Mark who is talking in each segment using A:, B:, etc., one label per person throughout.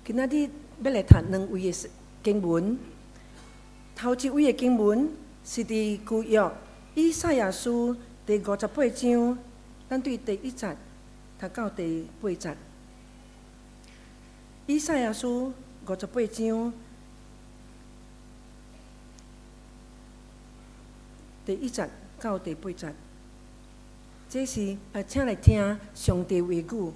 A: 今仔日要来读2位的经文。头一位的经文是伫旧约以赛亚书第58章，咱对第1节读到第8节。以赛亚书58章第1节到第8节，这是请来听上帝话语。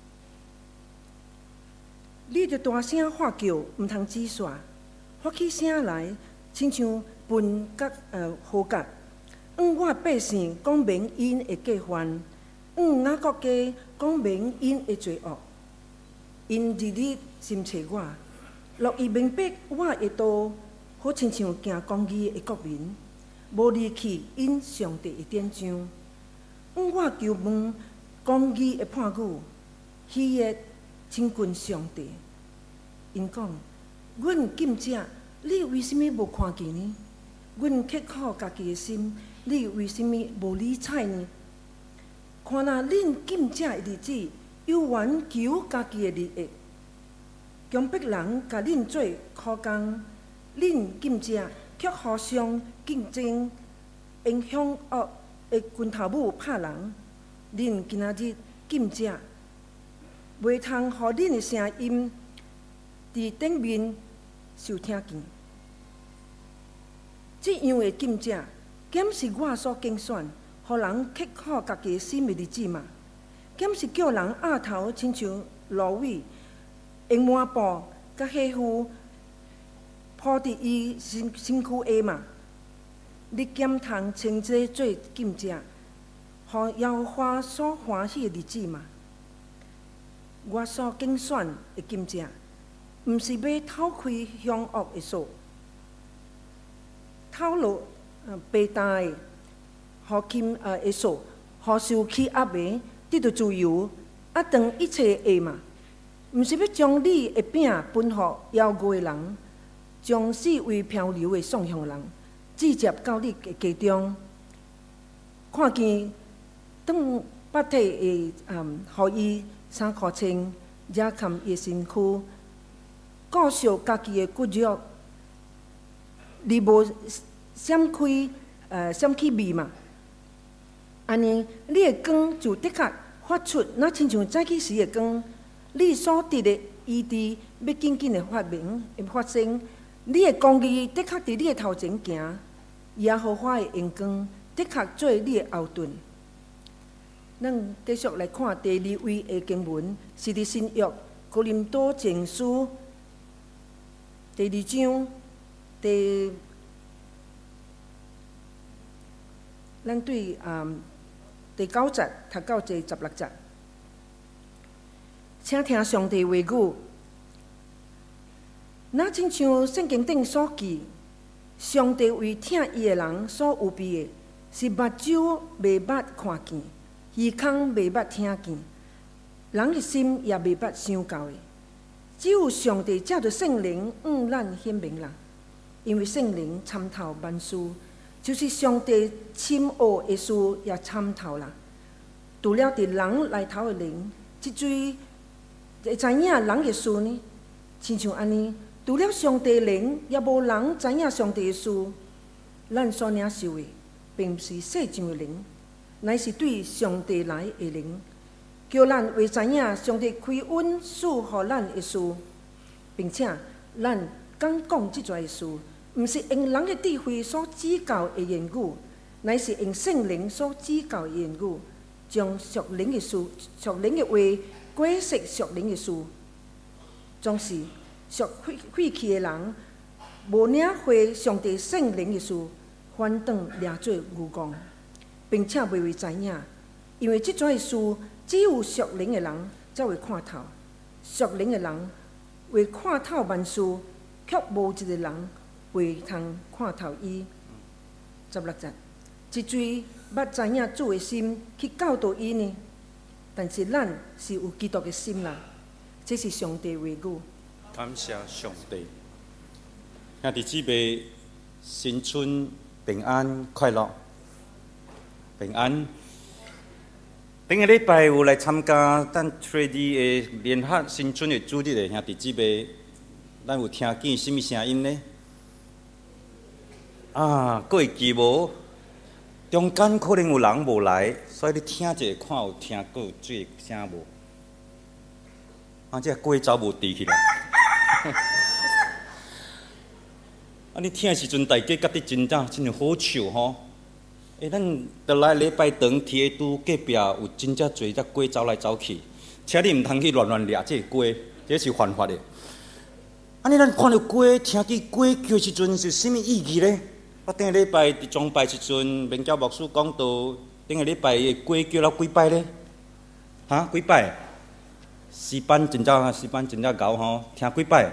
A: 你着大声喊叫，毋通止煞，发起声来，亲像分割河角。我百姓讲明因的过犯，雅各家讲明因的罪恶。因日日心找我，乐意明白我的道，好亲像行公义的国民，无离弃因上帝的典章。我求问公义的判语，喜悦亲近上帝。因讲：阮今者，你为什么无看见呢？阮刻苦家己的心，你为什么无理睬呢？看那恁今者的日子，有缘求家己的利益，强迫人甲恁做苦工，恁今者却互相竞争，因凶恶的拳头母拍人。恁今仔日今者，袂通互恁的声音伫顶面受听见。这样的今者，检是我所竞选，互人刻苦家己的心的日子嘛？检是叫人额头亲像芦苇，用抹布甲火妇铺伫伊身躯下嘛？你检通称这做今者，互耶和华所欢喜的日子嘛？我所竞选的今者，毋是要偷开凶恶的锁，偷落白单的，互金的锁，互受欺压的得到自由，当一切的恶嘛。毋是要将你的饼分互妖怪的人，将死为漂流的送向人，直接到你的家中，看见当百体的互伊衫裤穿，惹砍伊身躯。顾惜家己的骨肉，你无闪起味嘛？安尼，你的光就的确发出，那亲像早起时的光。你所得的医治，要紧紧的发生。你的公义的确伫你的头前行，耶和华的荣光的确做你的后盾。咱继续来看第2位的经文，是伫新约哥林多前书第2章咱对第9节读到第16节，请听上帝话语。那亲像圣经顶所记，上帝为听伊的人所有备的，是目睭袂捌看见，耳孔袂捌听见，人的心也袂捌想到的。只有上帝借着圣灵咱显明啦，因为圣灵参透万事，就是上帝深奥的事也参透啦。除了伫人内头的灵，即嘴会知影人的事呢？亲像安尼，除了上帝的灵，也无人知影上帝的事。咱所领受的，并不是世上的灵，乃是对上帝来的灵。叫咱会知影上帝开恩赐予咱的事，并且咱刚讲即阵的事，毋是用人的智慧所指教的言语，乃是用圣灵所指教的言语，将属灵的事、属灵的话解释属灵的事。总是属废弃的人，无领会上帝圣灵的事，反倒掠做牛戆，并且袂会知影，因为即阵的事。只有属灵的人才会看透，属灵的人会看透万事，却无一个人会通看透伊。16节，一嘴捌知影主的心去教导伊呢？但是咱是有基督的心啦，这是上帝话语。
B: 感谢上帝，兄弟姊妹，新春平安快乐，平安。 顶个礼拜有来参加咱 3D 的联合新春的主日的兄弟姊妹，咱有听见什么声音呢？各会记无？中间可能有人无来，所以你听一下，看有听过有这个声无？这鸡走无滴起来。你听的时阵，大家觉得真好笑吼。咱倒来礼拜堂天拄隔壁有真正侪只鸡走来走去，请你唔通去乱掠这个鸡，这是犯法的。咱看到鸡，听见鸡叫时阵是什么意义呢？我顶个礼拜伫崇拜时阵，明教牧师讲到，顶个礼拜的鸡叫了几摆呢？几摆？诗班真正高吼，听几摆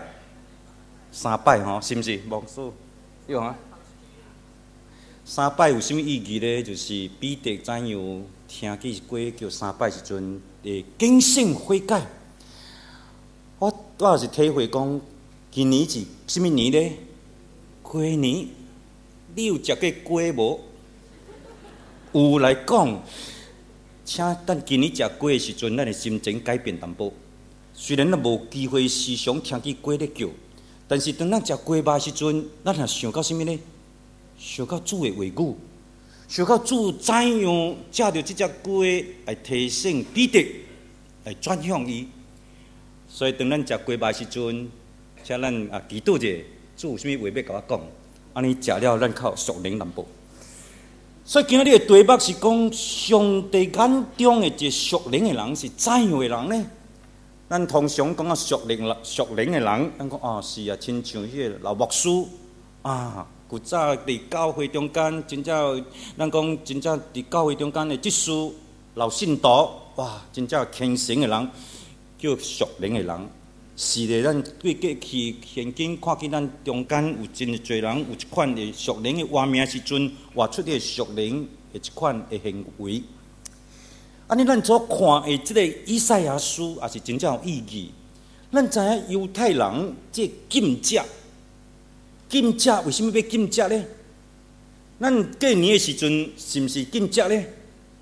B: ？3摆吼，是毋是？牧师对啊。3摆有什么意义呢？就是彼得怎样听见鸡叫3摆时阵，会警醒悔改。我也是体会讲，今年是什么年呢？鸡年。你有食过鸡无？有来讲，请等今年食鸡的时阵，咱的心情改变淡薄。虽然咱无机会时常听见鸡咧叫，但是当咱食鸡肉时阵，咱也想到什么呢？想到主的话语，想到主怎样借着这只鸡来提醒彼得，来转向伊。所以当咱食鸡肉时阵，请咱祈祷者，主有啥物话要甲我讲？安尼食了，咱较属灵淡薄。所以今日的题目是讲，上帝眼中的一个属灵的人是怎样的人呢？咱通常讲属灵的人，咱讲是亲像迄个老牧师古早伫教会中间，真正咱讲真正伫教会中间的执事、老信徒，真正虔诚的人，叫属灵的人。是的，咱对过去现今看见咱中间有真侪人有一款的属灵的画面时阵，活出的属灵的一款的行为。咱所看的这个以赛亚书也是真正有意义。咱知影犹太人这禁食为什么要禁食呢？咱过年的时阵是毋是禁食呢？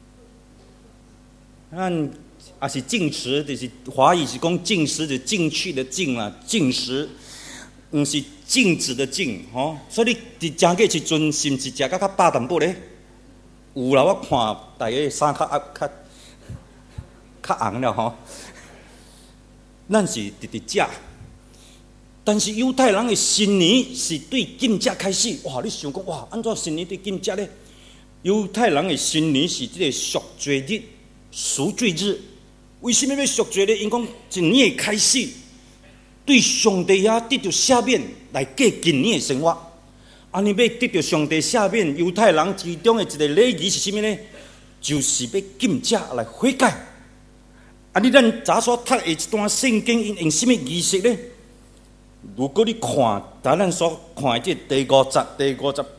B: 咱也是禁食，就是华语是讲禁食，就进去的禁啦，禁食，毋是禁止的禁吼。所以你伫正月时阵，是毋是食较饱淡薄咧？有啦，我看大家衫较红了吼。咱是直食，但是犹太人的新年是对禁食开始。你想讲安怎新年对禁食咧？犹太人的新年是这个赎罪日、赎罪日。为什么要赎罪呢？因讲一年的开始，对上帝得到赦免，来过今年的生活。安尼要得到上帝赦免，犹太人其中的一个礼仪是什么呢？就是要禁食来悔改。咱早所读的一段圣经，因用什么仪式呢？如果你看，咱所看的这第58章第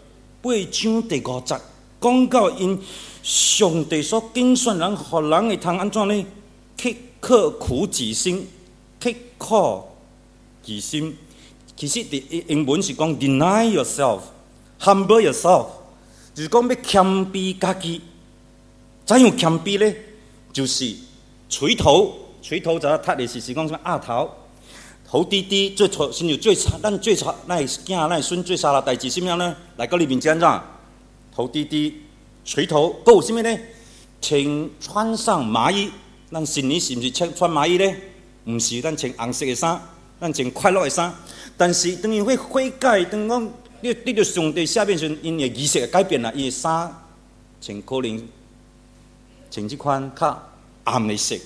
B: 50，讲到因上帝所拣选人，互人会通安怎呢？刻苦己心，刻苦己心。其实英文是讲 deny yourself, humble yourself， 就是讲要谦卑家己。怎样谦卑呢？就是垂头，知影读的是讲什么？头，头低低，最错，亲像最差，咱的囝，咱的孙最差的代志，什么样呢？来到你面前怎？头低低，垂头，还有什么呢？请穿上麻衣。咱新年是毋是穿麻衣呢？毋是，咱穿红色的衫，咱穿快乐的衫。但是当伊会悔改，当讲你得到上帝赦免时，因的仪式改变啦，伊的衫穿可能穿这款较暗的色。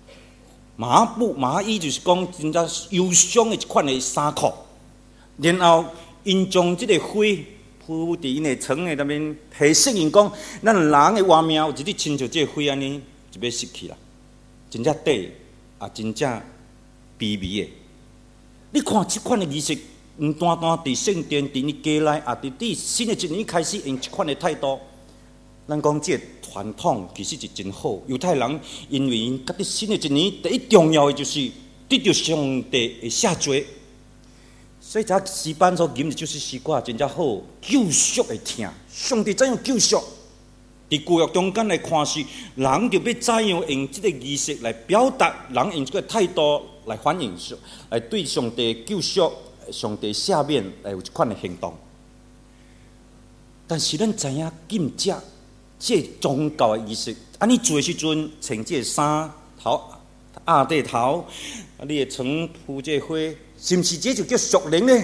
B: 麻衣就是讲真正忧伤的一款的衫裤。然后因将这个火铺伫因的床的内面，提醒因讲，咱人的活命有一日亲像这个火安尼就要失去啦。真正短，真正卑微的。你看这款的仪式，单伫圣殿、伫你家内，伫新的一年开始用这款的态度，咱讲这传统其实是真好。犹太人因为因觉得新的一年第一重要的就是得到上帝的赦罪，所以这诗班所吟的就是诗歌真正好，救赎的听。上帝怎样救赎？ 伫旧约中间来看是，人就要怎样用这个仪式来表达，人用这个态度来反映上，来对上帝救赎、上帝赦免来有一款的行动。但是咱知影禁食这宗教的仪式，安尼做的时阵，穿这衫头压地头，你会床铺这花，是毋是这就叫属灵呢？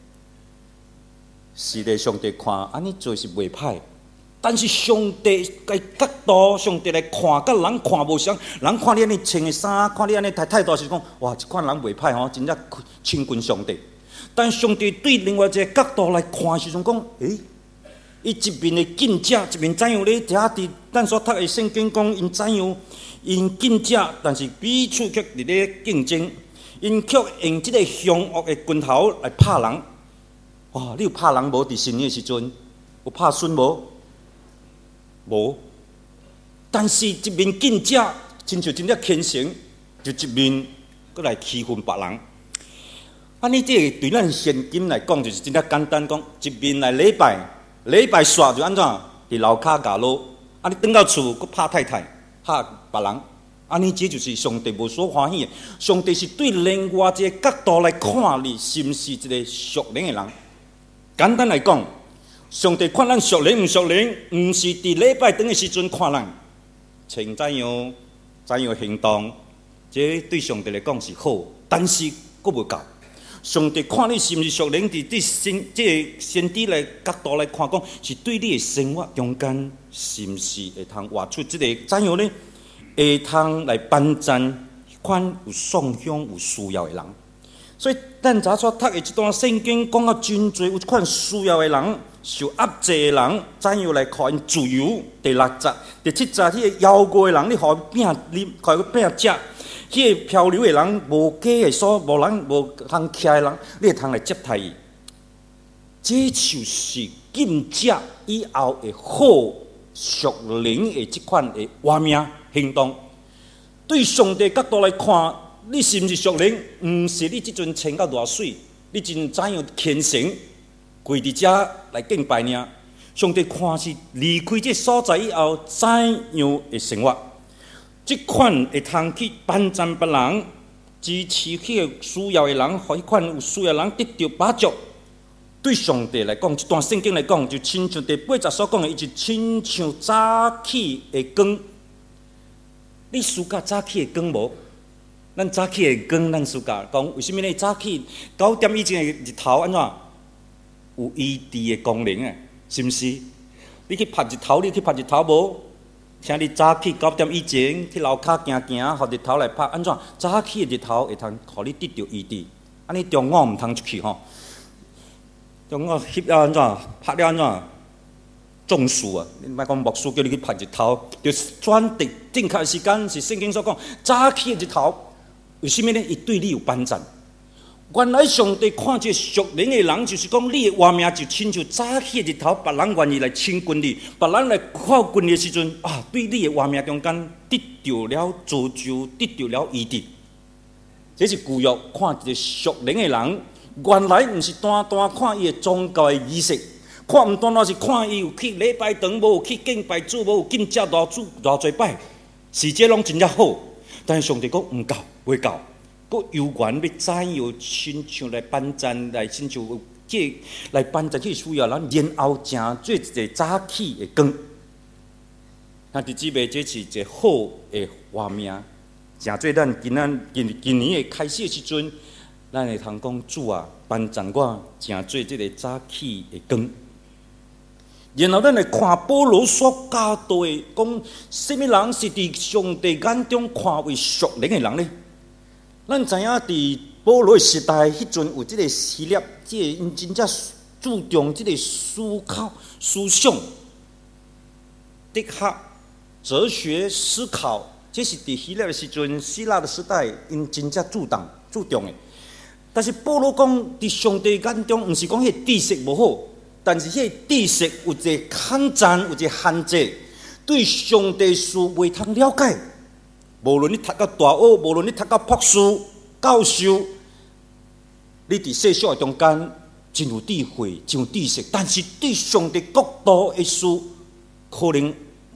B: 是的，上帝看安尼做是袂歹。但是上帝嘅角度，上帝来看，甲人看无相。人看你安尼穿的衫，看你安尼态度是讲，哇，这款人袂歹吼，真正亲近上帝。但上帝对另外一个角度来看时阵讲，伊一面的禁食，一面怎样咧？遐伫咱所读的圣经讲，因怎样因禁食，但是彼此却伫咧竞争，因却用即个凶恶的拳头来拍人。哇！你有拍人无？伫新年的时阵，有拍孙无？无，但是一面禁食，亲像真正虔诚，就一面搁来欺负别人。安尼这个对咱现今来讲，就是真正简单讲，一面来礼拜，礼拜煞就安怎？伫楼骹角落，啊，你转到厝搁拍太太，拍别人，安尼这就是上帝无所欢喜的。上帝是对另外一个角度来看你，是毋是一个属灵的人？简单来讲。上帝看咱属灵毋属灵，毋是伫礼拜堂的时阵看咱穿怎样行动，这对上帝来讲是好，但是佫无够。上帝看你是毋是属灵，伫这先知来角度来看，讲是对你的生活中间是毋是会通活出这个怎样呢？会通来帮赞款有丧香有需要的人。所以咱早所读的这段圣经讲到真侪有一款需要的人。受压制的人，怎样来靠因自由？第6节、第7节，迄个妖怪的人，你互伊拼啉，互伊拼食；迄个漂流的人，无家的所，无人无通徛的人，你会通来接待伊。这就是禁食以后的好属灵的这款的活命行动。对上帝角度来看，你是毋是属灵？毋是你即阵穿到偌水，你真怎样虔诚？跪伫遮来敬拜呢？上帝看是离开这所在以后，怎样的生活？这款会通去帮助别人，支持迄个需要的人，互迄款有需要的人得到帮助。对上帝来讲，这段圣经来讲，就亲像第8节所讲的，伊就亲像早起的光。你暑假早起的光无？咱早起的光，咱暑假讲，为什么呢？早起9点以前的日头安怎？有医治的功能啊，是毋是？你去拍日头，你去拍日头无？请你早起9点以前去楼骹行行，互日头来拍，安怎？早起的日头会通，互你得到医治。安尼中午毋通出去吼，中午翕了安怎？拍了安怎？中暑啊！你莫讲牧师叫你去拍日头，就选择正确的时间是圣经所讲早起的日头。为什么呢？伊对你有帮助。原来上帝看这属灵的人，就是讲你的活命就亲像早起的日头，别人愿意来亲近你，别人来靠近你的时阵，啊，对你的活命中间得到了造就，得到了医治。这是旧约看一个属灵的人，原来毋是单单看伊的宗教的仪式，看毋单单是看伊有去礼拜堂，无有去敬拜主，无有禁食偌济摆，是这拢真正好。但是上帝讲毋够，未够。佫有缘要怎样亲像来帮赞，来亲像这来帮赞去需要人，然后成做一个早起的光。那弟姊妹，这是一个好的画面，成做咱今年的开始的时阵，咱会通讲主啊，帮赞我成做这个早起的光。然后咱来看保罗所教导的，讲什么人是伫上帝眼中看为属灵的人呢？咱知影伫保罗的时代，迄阵有即个希腊，即个因真正注重即个思考、思想、哲学、哲学思考，这是伫希腊的时阵，希腊的时代因真正注重的。但是保罗讲，伫上帝眼中，毋是讲迄个知识无好，但是迄个知识有一个抗战，有一个限制，对上帝事未通了解。无论你读到大学，无论你读到博士、教授，你伫世俗的中间真有智慧、真有知识，但是对上帝国度的事，可能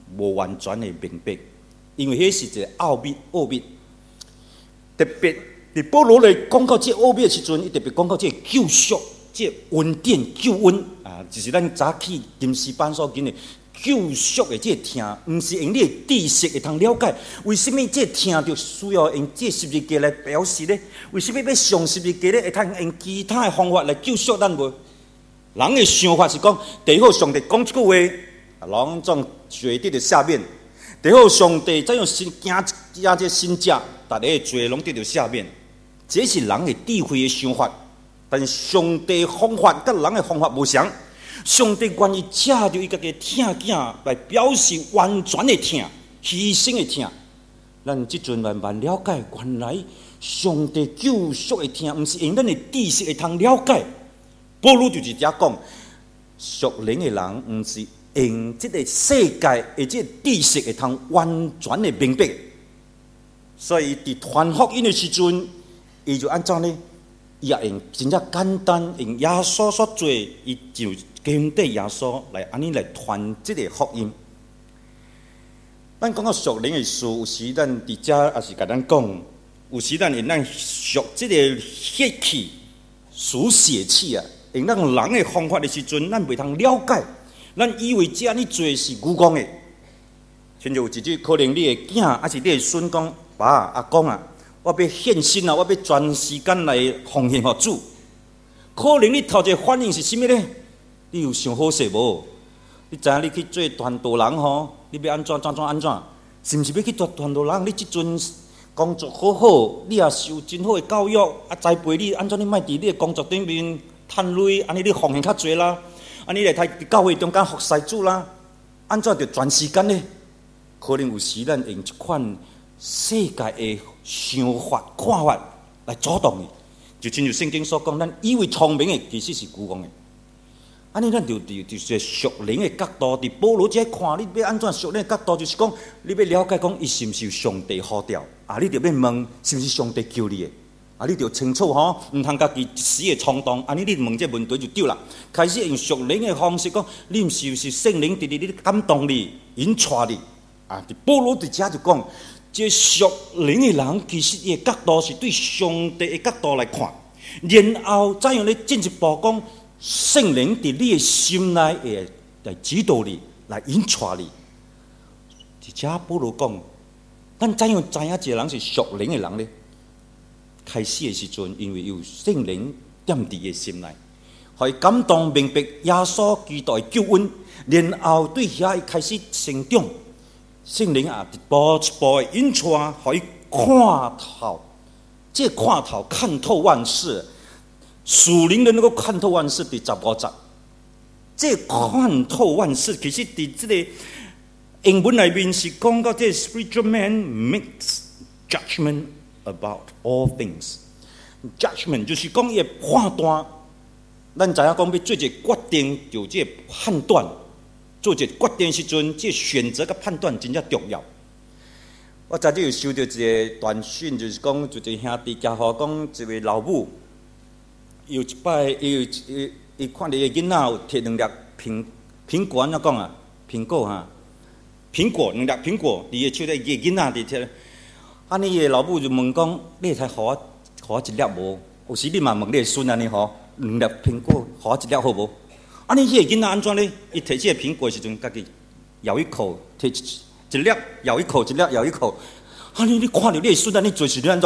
B: 无完全的明白，因为迄是一个奥秘。特别伫保罗来讲到这奥秘的时阵，伊特别讲到这救赎、这恩典、救恩啊，就是咱早起金丝班所讲的救赎的这听，毋是用你的知识会通了解。为什么这听就需要用这十字架来表示呢？为什么要上十字架呢？会通用其他的方法来救赎咱无？人的想法是讲，第一好上帝讲一句话，人总决定在下面；第二好上帝再用行这新价，大家的罪拢得到下面。这是人的智慧的想法，但上帝的方法跟人的方法无相。上帝愿意借着伊家己听囝来表示完全的听、牺牲的听，咱即阵慢慢了解，原来上帝救赎的听，毋是用咱的知识会通了解。保罗就是遮讲，属灵的人毋是用即个世界的即个知识会通完全的明白。所以伫传福音的时阵，伊就安怎呢？伊也用真正简单，用耶稣所做，伊就跟对耶稣来安尼来传即个福音。咱讲到属灵的事，有时咱伫遮也是甲咱讲，有时咱用咱属即个血气、属血气啊，用咱人的方法的时阵，咱袂通了解，咱以为这安尼做是愚公的。像就有一句可能你的囝，还是你的孙讲，爸阿公啊。我要献身啊！我要全时间来奉献给主。可能你头一个反应是啥物呢？你有想好势无？你知影你去做传道人吼？你要安怎？是毋是要去做传道人？你即阵工作好好，你也受真好的教育，啊栽培你安怎？你莫伫你的工作顶面趁累，安尼你奉献较济啦，安尼来在教会中间服侍主啦，安怎着全时间呢？可能有时咱用一款世界的想法、看法来阻挡你，就亲像圣经所讲，咱以为聪明的其实是愚妄的。安尼咱就是属灵的角度，伫保罗这看，你要安怎属灵的角度，就是讲你要了解讲，伊是毋是有上帝呼召啊？你着要问，是毋是上帝救你的？啊，你着清楚吼，毋通家己一时的冲动，安尼你问这问题就对啦。开始用属灵的方式讲，你毋是圣灵伫你感动你、引带你啊？保罗伫遮就讲。这属灵的人，其实伊的角度是对上帝的角度来看，然后再用咧进一步讲，圣灵伫你的心内会来指导你，来引带你。而且保罗讲，咱怎样知影一个人是属灵的人呢？开始的时阵，因为有圣灵踮伫伊的心内，互伊感动明白耶稣基督的救恩，然后对遐伊开始成长。圣灵啊，一步一步的引带，互伊看透，这看透万事。属灵的那个看透万事，第15节，这看透万事，其实伫这个英文内面是讲到这 spiritual man makes judgment about all things。judgment 就是讲伊的判断，咱知影讲要做一个决定，就这个判断。做一个决定时阵，这选择跟判断真正重要。我昨日有收到一个短讯，就是讲，一个兄弟家伙讲，一位老母，有一摆，伊看到个囡仔有摕2粒苹果，安怎讲啊？苹果哈，苹果2粒苹果，伫个手里，个囡仔伫摕。安尼，个老母就问讲：你会使互我1粒无？有时你嘛问你个孙安尼吼，2粒苹果，互我1粒好无？安尼，迄个囡仔安怎呢？伊摕这个苹果的时阵，家己咬一口，摕一粒，咬一口，一粒，咬一口。安尼，你看到你的孙安尼做是安怎？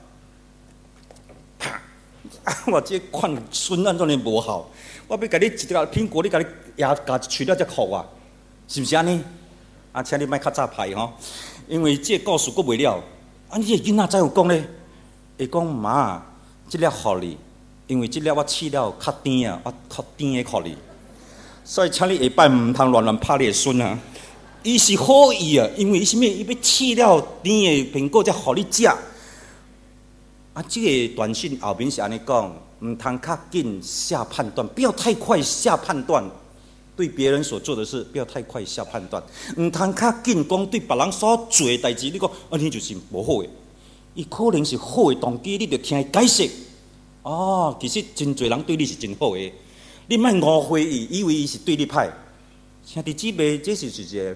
B: 啪！我这看孙安怎呢无好？我要甲你一粒苹果，你甲你牙夹一喙了才酷啊，是毋是安尼？啊，请你莫较早拍吼，因为这故事佫袂了。啊，你个囡仔怎有讲呢？伊讲妈，这粒互你，因为这粒我试了较甜啊，我较甜的互你。所以，请你下摆毋通乱拍你的孙啊！伊是好意啊，因为伊是咩？伊要试了甜的苹果才互你食。啊，这个短信后面是安尼讲，毋通较紧下判断，不要太快下判断。对别人所做的事，不要太快下判断。毋通较紧讲对别人所做的代志，你讲安尼就是无好的。伊可能是好的动机，你着听伊解释。哦，其实真侪人对你是真好的。你莫误会伊，以为伊是对你歹。兄弟姊妹，这就是一个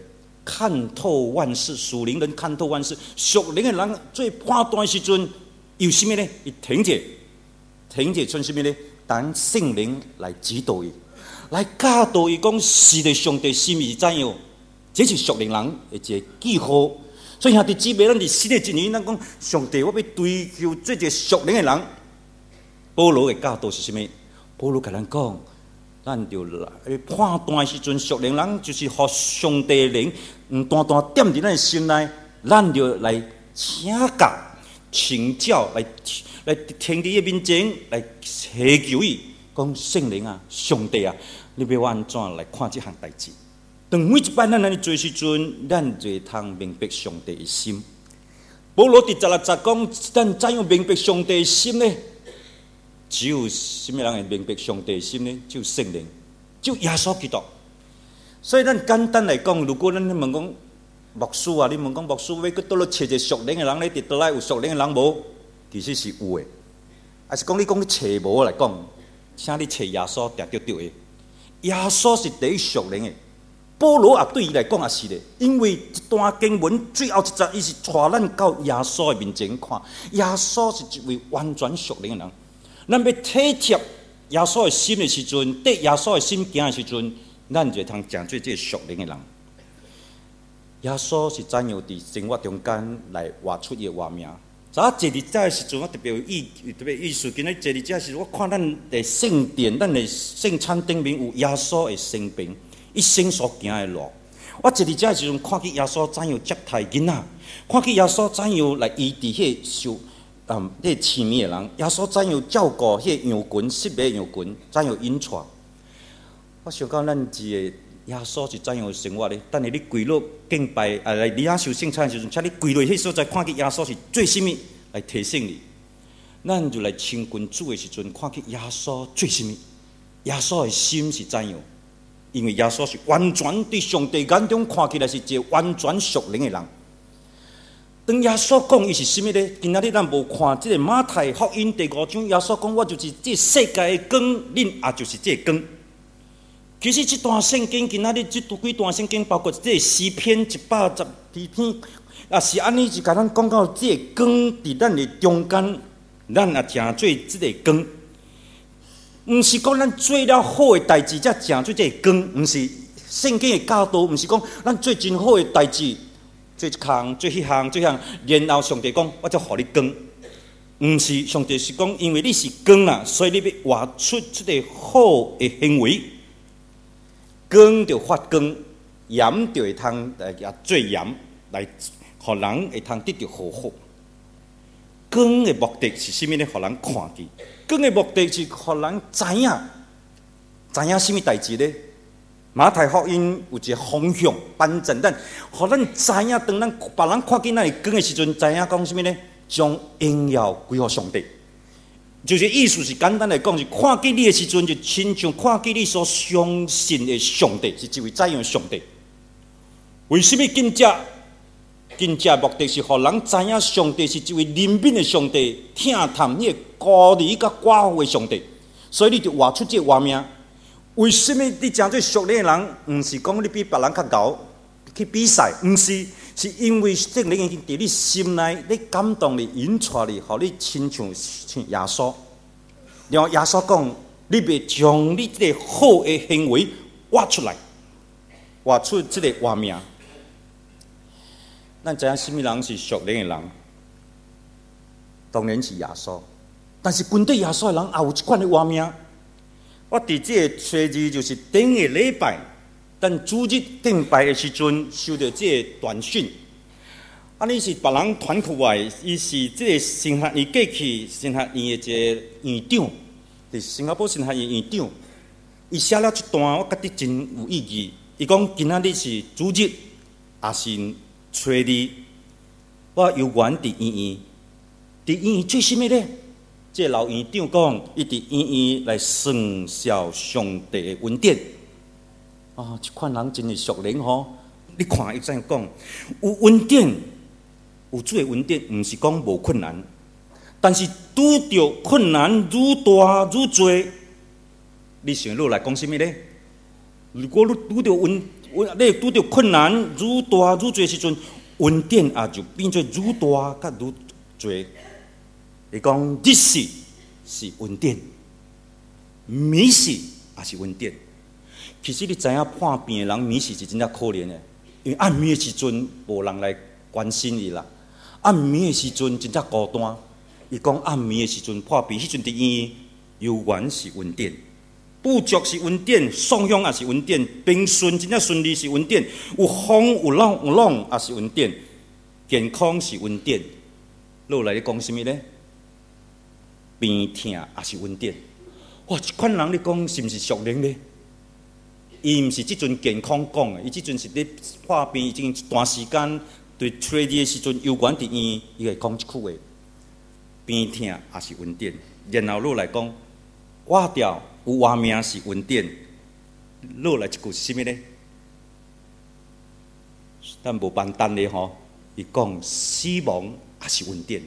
B: 看透万事，属灵人看透万事，属灵的人最判断的时阵有什么呢？伊停者像什么呢？等圣灵来指导伊，来教导伊讲是的上帝心意怎样，这是属灵人的一个记号。所以兄弟姊妹，咱伫新的一年，咱讲上帝，我要追求这个属灵的人。保罗的教导是什么？保罗甲咱讲，咱就来判断的时阵，属灵人就是互上帝的灵，单单点伫咱的心内，咱就来请教、请教，来天地的面前来祈求伊，讲圣灵啊，上帝啊，你要我安怎来看这项代志？当每一摆咱安尼做时阵，咱就会通明白上帝的心。保罗伫16节讲，咱怎样明白上帝的心呢？只有什么人会明白上帝的心呢？只有圣灵，只有耶稣基督。所以咱简单来讲，如果咱问讲牧师啊，你问讲牧师要去倒落找一个属灵的人咧，伫倒来有属灵的人无？其实是有的，还是讲你讲你找无来讲，请你找耶稣才对的。耶稣是第一属灵的，保罗也对伊来讲也是的，因为这段经文最后一节，伊是带咱到耶稣的面前看，耶稣是一位完全属灵的人。咱要体贴耶稣的心的时阵，对耶稣的心行的时阵，咱就会通成做这个属灵的人。耶稣是怎样伫生活中间来活出伊的活命？早坐伫遮的时阵，我特别有意思。今日坐伫遮时，我看咱的圣殿、咱的圣餐顶面有耶稣的生平，一生所行的路。我坐伫遮的时阵，看见耶稣怎样接待囡仔，看见耶稣怎样来医治迄受迄痴迷的人，耶稣怎样照顾迄羊群、失迷的羊群，怎样引带。我想到咱一个耶稣是怎样生活呢？等下你跪落敬拜来离遐受圣餐的时阵，请你跪落迄所在，看见耶稣是做什么来提醒你。咱就来亲近主的时阵，看见耶稣做什么，耶稣的心是怎样。因为耶稣是完全对上帝眼中看起来是一个完全属灵的人。当耶稣讲伊是什么呢？今仔日咱无看这个马太福音第5章，耶稣讲我就是这世界的光，恁也就是这光。其实这段圣经，今仔日这几段圣经，包括这诗篇112篇，也是安尼，就甲咱讲到这个光伫咱的中间，咱也成做这个光。毋是讲咱做了好的代志才成做这个光，毋是圣经的教导，毋是讲咱做真好的代志，做一项、做迄项、做迄项，然后上帝讲我才互你光。毋是，上帝是讲，因为你是光啊，所以你要活出这个好的行为。光就发光，盐就会通来做盐，来互人会通得到好好。光的目的是什么呢？互人看见。光的目的是互人知影什么代志呢？马太福音有一个方向颁证，互咱知影，当咱别人看见咱的光的时阵，知影讲什么呢？将荣耀归予上帝。就是意思是简单来讲，是看见你的时阵，就亲像看见你所相信的上帝是一位怎样的上帝。为什么今朝目的是互人知影上帝是一位怜悯的上帝，听探迄个孤儿甲寡妇的上帝，所以你就活出这画面。为什么你真做属灵的人，毋是讲你比别人较高去比赛，毋是，是因为圣灵已经伫你心内，你感动你、引带你，互你亲像耶稣。然后耶稣讲，你要将你这个好的行为挖出来，挖出这个画面。咱知影什么人是属灵的人？当然是耶稣。但是跟对耶稣的人也有一款的画面。我伫这个初日就是顶个礼拜，但主日敬拜的时阵，收到这个短讯。安尼是别人传出来，伊是这个神学院过去神学院的一个院长，是新加坡神学院院长。伊写了一段，我觉得真有意义。伊讲今仔日是主日，也是初日，我游园伫医院，伫医院做什么呢？这老院长讲，伊伫医院来顺效上帝的恩典。啊，这款人真是属灵吼！你看伊怎样讲，有恩典，有主的恩典，毋是讲无困难，但是拄着困难愈大愈多，你想落来讲什么呢？如果你拄着你拄着困难愈大愈多时阵，恩典也就变做愈大甲愈多。伊讲日时是恩典，暝时也是恩典。其实你知影破病的人暝时是真正可怜的，因为暗暝的时阵无人来关心伊啦。暗暝的时阵真正孤单。伊讲暗暝的时阵破病，迄阵伫医院游园是恩典，富足是恩典，爽享也是恩典，平顺真正顺利是恩典，有风有浪也是恩典，健康是恩典。落来你讲什么呢？病痛也是恩典。哇，这款人你讲是毋是属灵呢？伊毋是即阵健康讲的，伊即阵是咧破病已经一段时间，对出嚟的时阵游园伫医院，伊会讲即句话。病痛也是恩典，然后落来讲，活着有活命是恩典。落来一句是啥物呢？但无办单的吼，伊讲死亡也是恩典。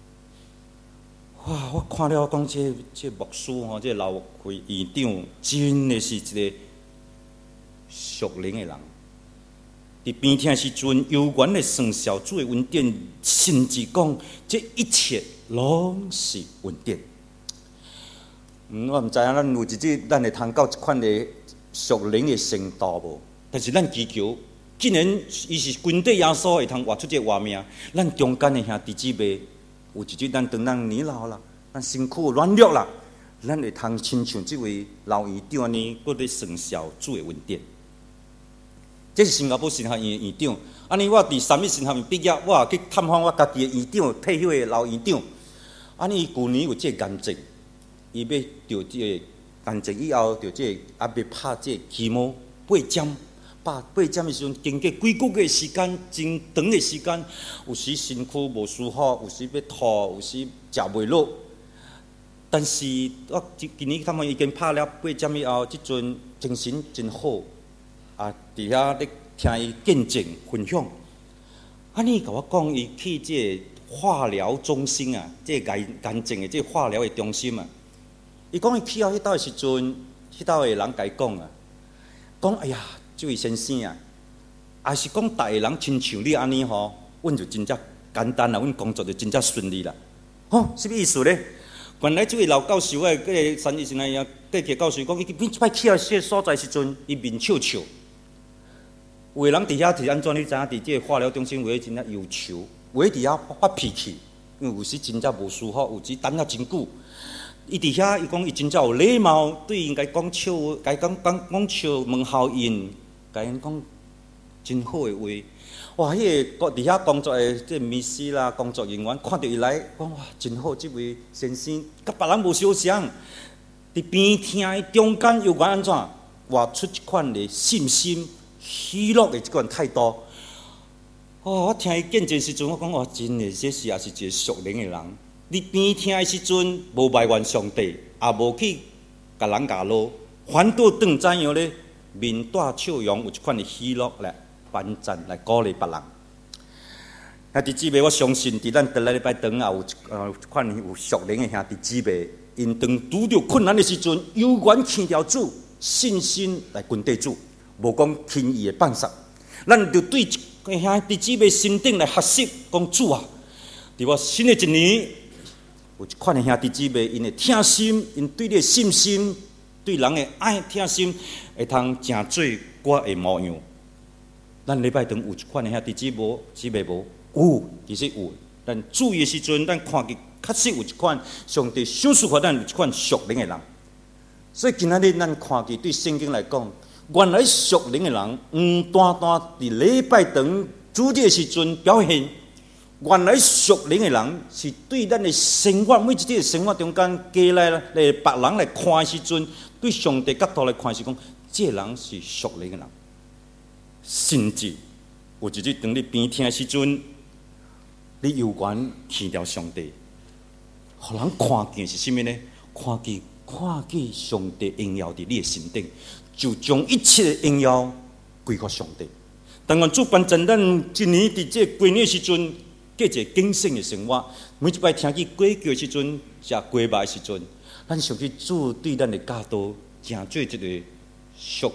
B: 哇！我看了讲这牧师吼，这老会院长真的是一个属灵的人。伫病痛时阵，有缘的算小主的恩典，甚至讲这一切拢是恩典。我毋知影咱有一日咱会通到这款的属灵的程度无？但是咱祈求，既然伊是军队耶稣会通活出这活命，咱中间的兄弟姊妹，有一日咱当咱年老啦，咱身躯软弱啦，咱会通亲像这位老院长安尼，搁咧算小主的恩典。这是新加坡神学院院长。安尼，我伫三一神学院毕业，我也去探访我家己的院长，退休的老院长。安尼，去年有这个癌症，伊要着这个癌症以后，着这个要拍这个起毛8针，8针的时阵，经过几个月的时间，真长的时间，有时身躯无舒服，有时要吐，有时食袂落。但是我今年探访已经拍了8针以后，即阵精神真好。啊！伫遐咧听伊见证分享，安尼甲我讲，伊去这化疗中心啊，这癌症的这化疗的中心啊，伊讲伊去到迄搭的时阵，迄搭的人甲伊讲啊，讲哎呀，这位先生啊，也是讲大个人亲像你安尼吼，阮就真正简单啦，阮工作就真正顺利啦。吼，什么意思呢？原来这位老教授啊，迄个三一神学院过去教授讲，伊每一摆去到这所在时阵，伊面笑笑。有个人伫遐是安怎？你知影？伫这个化疗中心，有个真正忧愁，有个伫遐发脾气，因为有时真正无舒服，有时等了真久。伊伫遐，伊讲伊真正有礼貌，对因该讲笑，该讲笑问候因，该因讲真好的话。哇！迄个伫遐工作的这秘书啦，工作人员看到伊来，讲哇，真好，这位先生甲别人无相像，伫边听的中间又管安怎活出一款的信心。喜乐的这款态度，哦，我听伊见证时阵，我讲哇，真的这是也是一个属灵的人。你边听的时阵，无埋怨上帝，也无去甲人家落，反倒当怎样呢？面带笑容，有一款的喜乐来反赞来鼓励别人。兄弟姊妹，我相信伫咱得来礼拜堂也有一款有属灵的兄弟姊妹，因当拄着困难的时阵，有缘牵条主，信心来跟地主。无讲轻易的放下，咱就对兄弟姊妹心顶来学习，讲主啊！伫我新的一年，有一款的兄弟姊妹，因的听心，因对你的信心，对人的爱听心，会通成做我的模样。咱礼拜堂有一款的兄弟姊妹无？有，其实有。但注意的时阵，咱看见确实有一款上帝赏赐给咱有一款属灵的人。所以今仔日咱看见对圣经来讲。原来属灵的人，单单伫礼拜堂主日的时阵表现。原来属灵的人是对咱的生活每一日的生活中间，加来别人来看的时阵，对上帝角度来看是讲，这个人是属灵的人。甚至有一日当你边听的时阵，你有缘见到上帝，互人看见是甚么呢？看见上帝荣耀伫你的心顶。就将一切的荣耀归给上帝。当然，主办真咱一年伫这过年的时阵，过一个敬虔的生活。每一摆听见过桥的时阵，食过肉的时阵，咱想起主对咱的教导，成做一个属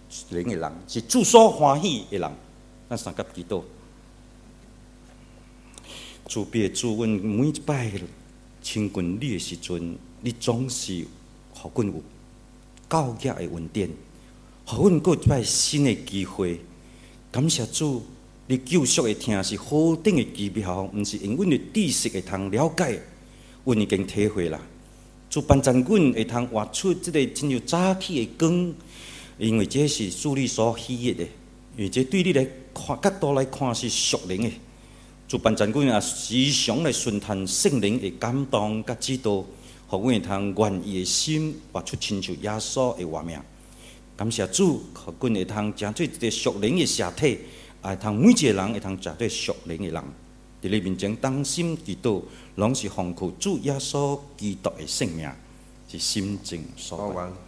B: 灵的人，是主所欢喜的人。咱三甲祈祷，主别主，阮每一摆亲近你的时阵，你总是互阮有教业的恩典，互阮有一摆新的机会。感谢主，你救赎的听是何等的奇妙，毋是因阮的知识会通了解，阮已经体会啦。主帮助阮会通活出即个亲像早起的光，因为这是主你所喜悦的，因为这对你来看角度来看是属灵的。主帮助阮也时常来顺探圣灵的感动甲指导，互阮会通愿意的心活出亲像耶稣的活命。感谢主，互阮会通成做一个属灵的社体，会通每一个人会通成做属灵的人。伫你面前当心祈祷，拢是奉靠主耶稣基督的圣名，是心正所愿。